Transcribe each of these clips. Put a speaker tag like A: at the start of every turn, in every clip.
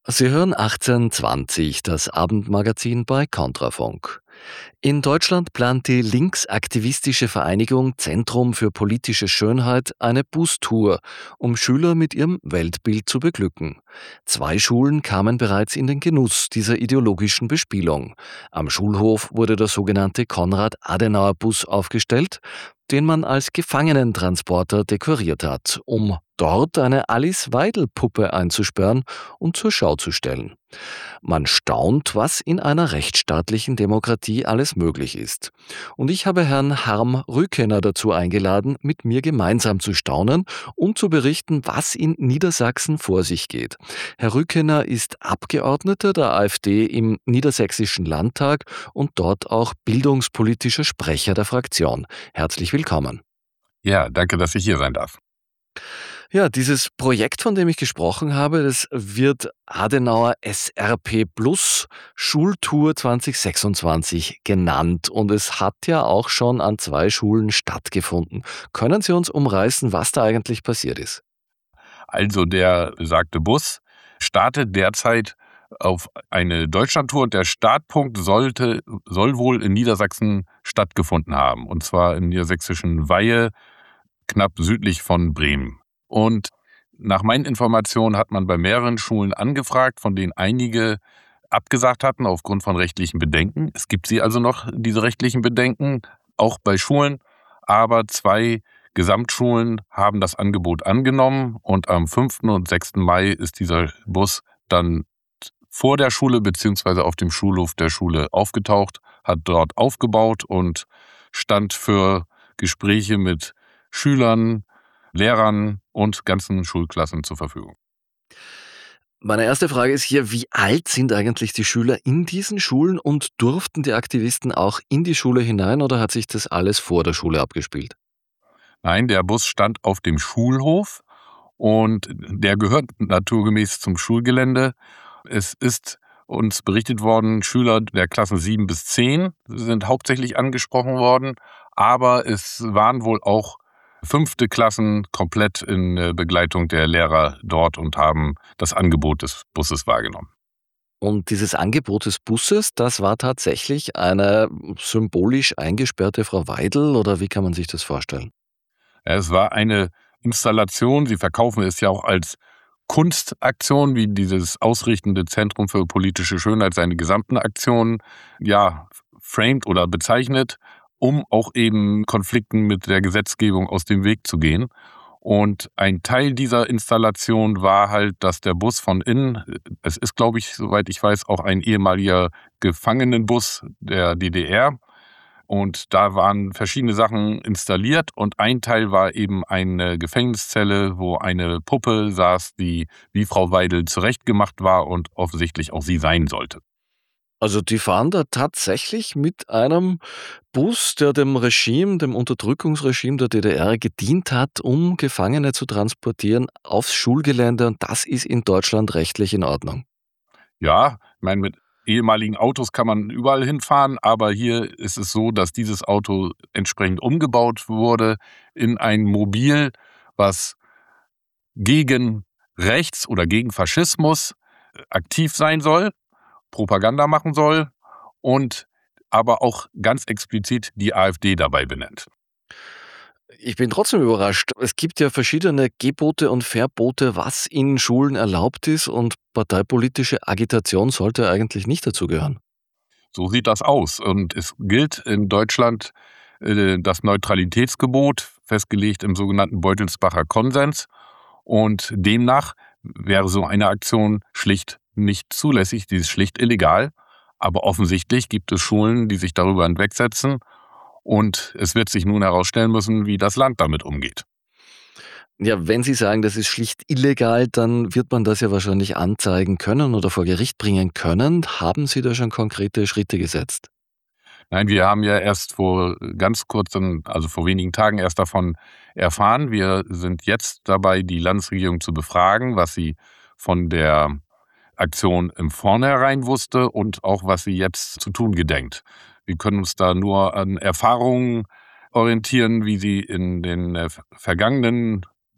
A: Sie hören 1820, das Abendmagazin bei Kontrafunk. In Deutschland plant die linksaktivistische Vereinigung Zentrum für politische Schönheit eine Bustour, um Schüler mit ihrem Weltbild zu beglücken. 2 Schulen kamen bereits in den Genuss dieser ideologischen Bespielung. Am Schulhof wurde der sogenannte Konrad-Adenauer-Bus aufgestellt, den man als Gefangenentransporter dekoriert hat, um dort eine Alice-Weidel-Puppe einzusperren und zur Schau zu stellen. Man staunt, was in einer rechtsstaatlichen Demokratie alles möglich ist. Und ich habe Herrn Harm Rükener dazu eingeladen, mit mir gemeinsam zu staunen und zu berichten, was in Niedersachsen vor sich geht. Herr Rükener ist Abgeordneter der AfD im Niedersächsischen Landtag und dort auch bildungspolitischer Sprecher der Fraktion. Herzlich willkommen.
B: Ja, danke, dass ich hier sein darf.
A: Ja, dieses Projekt, von dem ich gesprochen habe, das wird Adenauer SRP Plus Schultour 2026 genannt und es hat ja auch schon an 2 Schulen stattgefunden. Können Sie uns umreißen, was da eigentlich passiert ist?
B: Also der besagte Bus startet derzeit auf eine Deutschlandtour und der Startpunkt soll wohl in Niedersachsen stattgefunden haben. Und zwar im niedersächsischen Weihe, knapp südlich von Bremen. Und nach meinen Informationen hat man bei mehreren Schulen angefragt, von denen einige abgesagt hatten aufgrund von rechtlichen Bedenken. Es gibt sie also noch, diese rechtlichen Bedenken, auch bei Schulen. Aber 2 Gesamtschulen haben das Angebot angenommen und am 5. und 6. Mai ist dieser Bus dann vor der Schule bzw. auf dem Schulhof der Schule aufgetaucht, hat dort aufgebaut und stand für Gespräche mit Schülern, Lehrern und ganzen Schulklassen zur Verfügung.
A: Meine erste Frage ist hier, wie alt sind eigentlich die Schüler in diesen Schulen und durften die Aktivisten auch in die Schule hinein oder hat sich das alles vor der Schule abgespielt?
B: Nein, der Bus stand auf dem Schulhof und der gehört naturgemäß zum Schulgelände. Es ist uns berichtet worden, Schüler der Klassen 7 bis 10 sind hauptsächlich angesprochen worden, aber es waren wohl auch 5. Klassen komplett in Begleitung der Lehrer dort und haben das Angebot des Busses wahrgenommen.
A: Und dieses Angebot des Busses, das war tatsächlich eine symbolisch eingesperrte Frau Weidel oder wie kann man sich das vorstellen?
B: Ja, es war eine Installation, sie verkaufen es ja auch als Kunstaktion, wie dieses ausrichtende Zentrum für politische Schönheit seine gesamten Aktionen, ja, framed oder bezeichnet, um auch eben Konflikten mit der Gesetzgebung aus dem Weg zu gehen. Und ein Teil dieser Installation war halt, dass der Bus von innen, es ist, glaube ich, soweit ich weiß, auch ein ehemaliger Gefangenenbus der DDR, und da waren verschiedene Sachen installiert und ein Teil war eben eine Gefängniszelle, wo eine Puppe saß, die wie Frau Weidel zurechtgemacht war und offensichtlich auch sie sein sollte.
A: Also die fahren da tatsächlich mit einem Bus, der dem Regime, dem Unterdrückungsregime der DDR gedient hat, um Gefangene zu transportieren aufs Schulgelände und das ist in Deutschland rechtlich in Ordnung.
B: Ja, ich meine, mit ehemaligen Autos kann man überall hinfahren, aber hier ist es so, dass dieses Auto entsprechend umgebaut wurde in ein Mobil, was gegen Rechts oder gegen Faschismus aktiv sein soll, Propaganda machen soll und aber auch ganz explizit die AfD dabei benennt.
A: Ich bin trotzdem überrascht. Es gibt ja verschiedene Gebote und Verbote, was in Schulen erlaubt ist und parteipolitische Agitation sollte eigentlich nicht dazugehören.
B: So sieht das aus. Und es gilt in Deutschland das Neutralitätsgebot, festgelegt im sogenannten Beutelsbacher Konsens. Und demnach wäre so eine Aktion schlicht nicht zulässig, die ist schlicht illegal. Aber offensichtlich gibt es Schulen, die sich darüber hinwegsetzen. Und es wird sich nun herausstellen müssen, wie das Land damit umgeht.
A: Ja, wenn Sie sagen, das ist schlicht illegal, dann wird man das ja wahrscheinlich anzeigen können oder vor Gericht bringen können. Haben Sie da schon konkrete Schritte gesetzt?
B: Nein, wir haben ja erst vor ganz kurzem, also vor wenigen Tagen erst davon erfahren. Wir sind jetzt dabei, die Landesregierung zu befragen, was sie von der Aktion im Vornherein wusste und auch was sie jetzt zu tun gedenkt. Wir können uns da nur an Erfahrungen orientieren, wie sie in den vergangenen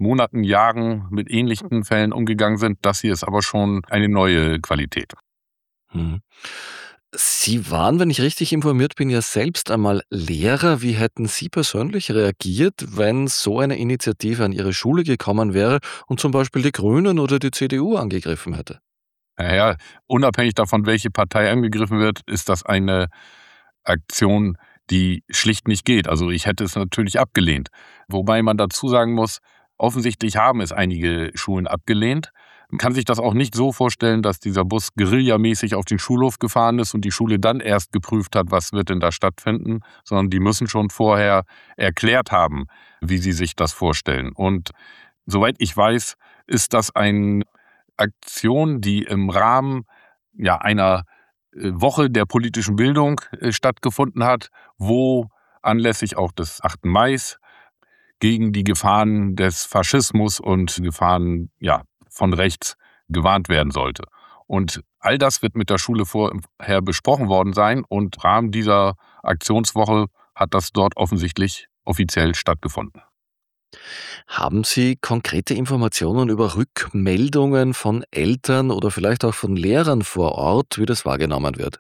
B: Monaten, Jahren mit ähnlichen Fällen umgegangen sind. Das hier ist aber schon eine neue Qualität.
A: Mhm. Sie waren, wenn ich richtig informiert bin, ja selbst einmal Lehrer. Wie hätten Sie persönlich reagiert, wenn so eine Initiative an Ihre Schule gekommen wäre und zum Beispiel die Grünen oder die CDU angegriffen hätte?
B: Naja, unabhängig davon, welche Partei angegriffen wird, ist das eine Aktion, die schlicht nicht geht. Also ich hätte es natürlich abgelehnt. Wobei man dazu sagen muss, offensichtlich haben es einige Schulen abgelehnt. Man kann sich das auch nicht so vorstellen, dass dieser Bus guerillamäßig auf den Schulhof gefahren ist und die Schule dann erst geprüft hat, was wird denn da stattfinden, sondern die müssen schon vorher erklärt haben, wie sie sich das vorstellen. Und soweit ich weiß, ist das eine Aktion, die im Rahmen einer Woche der politischen Bildung stattgefunden hat, wo anlässlich auch des 8. Mai gegen die Gefahren des Faschismus und Gefahren von rechts gewarnt werden sollte. Und all das wird mit der Schule vorher besprochen worden sein und im Rahmen dieser Aktionswoche hat das dort offensichtlich offiziell stattgefunden.
A: Haben Sie konkrete Informationen über Rückmeldungen von Eltern oder vielleicht auch von Lehrern vor Ort, wie das wahrgenommen wird?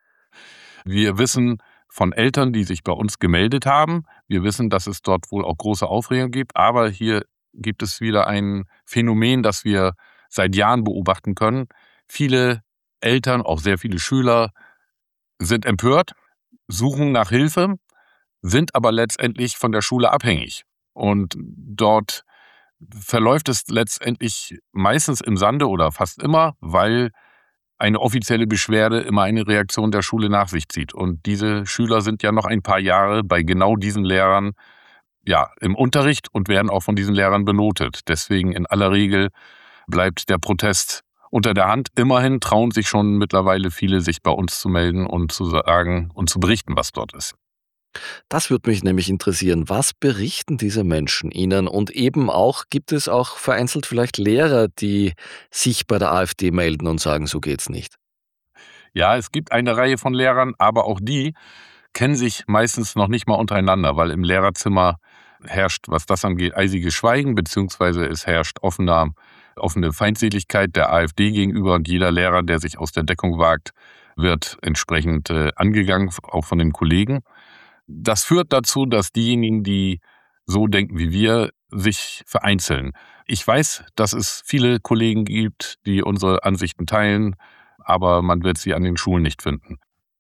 B: Wir wissen von Eltern, die sich bei uns gemeldet haben. Wir wissen, dass es dort wohl auch große Aufregung gibt. Aber hier gibt es wieder ein Phänomen, das wir seit Jahren beobachten können. Viele Eltern, auch sehr viele Schüler, sind empört, suchen nach Hilfe, sind aber letztendlich von der Schule abhängig. Und dort verläuft es letztendlich meistens im Sande oder fast immer, weil eine offizielle Beschwerde immer eine Reaktion der Schule nach sich zieht. Und diese Schüler sind ja noch ein paar Jahre bei genau diesen Lehrern im Unterricht und werden auch von diesen Lehrern benotet. Deswegen in aller Regel bleibt der Protest unter der Hand. Immerhin trauen sich schon mittlerweile viele, sich bei uns zu melden und zu sagen und zu berichten, was dort ist.
A: Das würde mich nämlich interessieren. Was berichten diese Menschen Ihnen? Und eben auch, gibt es auch vereinzelt vielleicht Lehrer, die sich bei der AfD melden und sagen, so geht's nicht?
B: Ja, es gibt eine Reihe von Lehrern, aber auch die kennen sich meistens noch nicht mal untereinander, weil im Lehrerzimmer herrscht, was das angeht, eisiges Schweigen, beziehungsweise es herrscht offene Feindseligkeit der AfD gegenüber und jeder Lehrer, der sich aus der Deckung wagt, wird entsprechend angegangen, auch von den Kollegen. Das führt dazu, dass diejenigen, die so denken wie wir, sich vereinzeln. Ich weiß, dass es viele Kollegen gibt, die unsere Ansichten teilen, aber man wird sie an den Schulen nicht finden.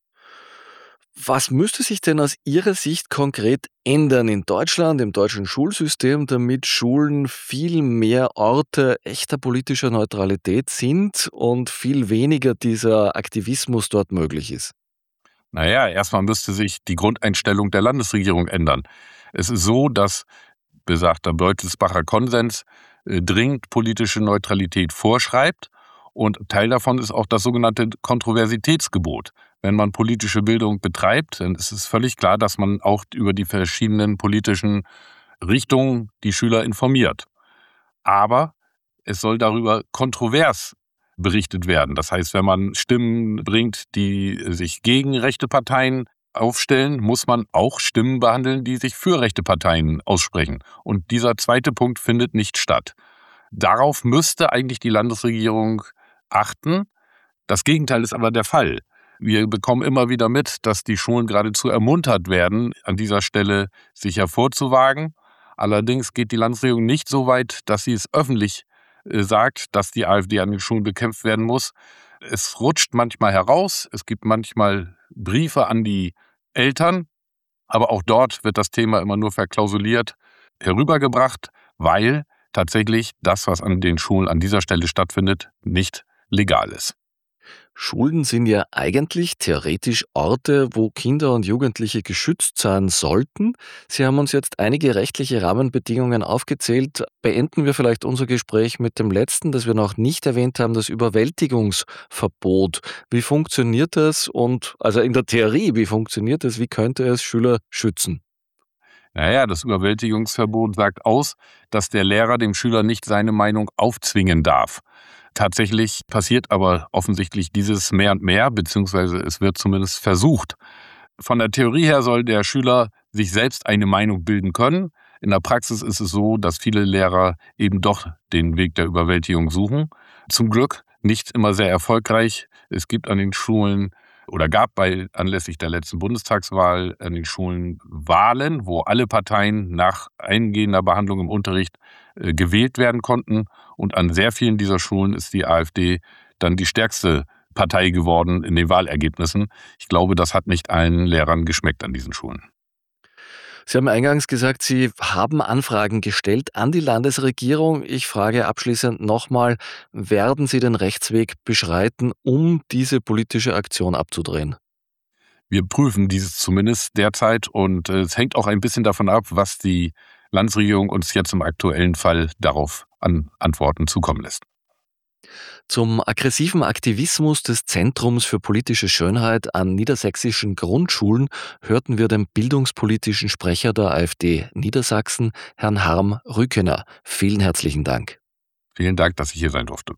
A: Was müsste sich denn aus Ihrer Sicht konkret ändern in Deutschland, im deutschen Schulsystem, damit Schulen viel mehr Orte echter politischer Neutralität sind und viel weniger dieser Aktivismus dort möglich ist?
B: Naja, erstmal müsste sich die Grundeinstellung der Landesregierung ändern. Es ist so, dass besagter Beutelsbacher Konsens dringend politische Neutralität vorschreibt und Teil davon ist auch das sogenannte Kontroversitätsgebot. Wenn man politische Bildung betreibt, dann ist es völlig klar, dass man auch über die verschiedenen politischen Richtungen die Schüler informiert. Aber es soll darüber kontrovers berichtet werden. Das heißt, wenn man Stimmen bringt, die sich gegen rechte Parteien aufstellen, muss man auch Stimmen behandeln, die sich für rechte Parteien aussprechen. Und dieser zweite Punkt findet nicht statt. Darauf müsste eigentlich die Landesregierung achten. Das Gegenteil ist aber der Fall. Wir bekommen immer wieder mit, dass die Schulen geradezu ermuntert werden, an dieser Stelle sich hervorzuwagen. Allerdings geht die Landesregierung nicht so weit, dass sie es öffentlich sagt, dass die AfD an den Schulen bekämpft werden muss. Es rutscht manchmal heraus, es gibt manchmal Briefe an die Eltern, aber auch dort wird das Thema immer nur verklausuliert herübergebracht, weil tatsächlich das, was an den Schulen an dieser Stelle stattfindet, nicht legal ist.
A: Schulen sind ja eigentlich theoretisch Orte, wo Kinder und Jugendliche geschützt sein sollten. Sie haben uns jetzt einige rechtliche Rahmenbedingungen aufgezählt. Beenden wir vielleicht unser Gespräch mit dem letzten, das wir noch nicht erwähnt haben, das Überwältigungsverbot. Wie funktioniert das? Und also in der Theorie, wie funktioniert das? Wie könnte es Schüler schützen?
B: Naja, das Überwältigungsverbot sagt aus, dass der Lehrer dem Schüler nicht seine Meinung aufzwingen darf. Tatsächlich passiert aber offensichtlich dieses mehr und mehr, beziehungsweise es wird zumindest versucht. Von der Theorie her soll der Schüler sich selbst eine Meinung bilden können. In der Praxis ist es so, dass viele Lehrer eben doch den Weg der Überwältigung suchen. Zum Glück nicht immer sehr erfolgreich. Es gibt an den Schulen oder gab anlässlich der letzten Bundestagswahl an den Schulen Wahlen, wo alle Parteien nach eingehender Behandlung im Unterricht gewählt werden konnten. Und an sehr vielen dieser Schulen ist die AfD dann die stärkste Partei geworden in den Wahlergebnissen. Ich glaube, das hat nicht allen Lehrern geschmeckt an diesen Schulen.
A: Sie haben eingangs gesagt, Sie haben Anfragen gestellt an die Landesregierung. Ich frage abschließend nochmal, werden Sie den Rechtsweg beschreiten, um diese politische Aktion abzudrehen?
B: Wir prüfen dieses zumindest derzeit und es hängt auch ein bisschen davon ab, was die Landesregierung uns jetzt im aktuellen Fall darauf an Antworten zukommen lässt.
A: Zum aggressiven Aktivismus des Zentrums für politische Schönheit an niedersächsischen Grundschulen hörten wir den bildungspolitischen Sprecher der AfD Niedersachsen, Herrn Harm Rückener. Vielen herzlichen Dank.
B: Vielen Dank, dass ich hier sein durfte.